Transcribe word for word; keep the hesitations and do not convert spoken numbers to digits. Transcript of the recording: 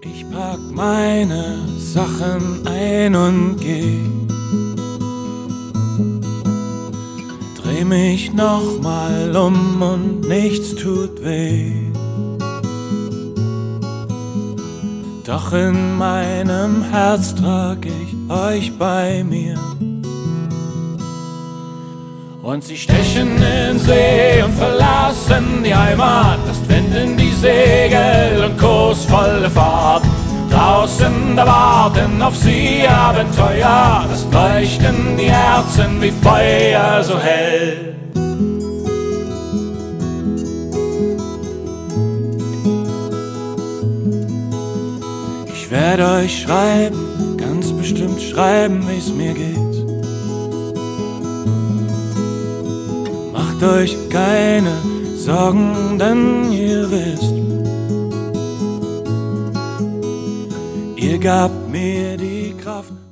Ich pack meine Sachen ein und geh. Dreh mich nochmal um und nichts tut weh. Doch in meinem Herz trag ich euch bei mir. Und sie stechen in den See und verlassen die Heimat. Lasst Wind in die Segel und kursvolle Fahrt. Draußen, da warten auf sie Abenteuer. Das leuchten die Herzen wie Feuer so hell. Ich werde euch schreiben, ganz bestimmt schreiben, wie's mir geht. Macht euch keine Sorgen, denn ihr wisst, ihr gabt mir die Kraft.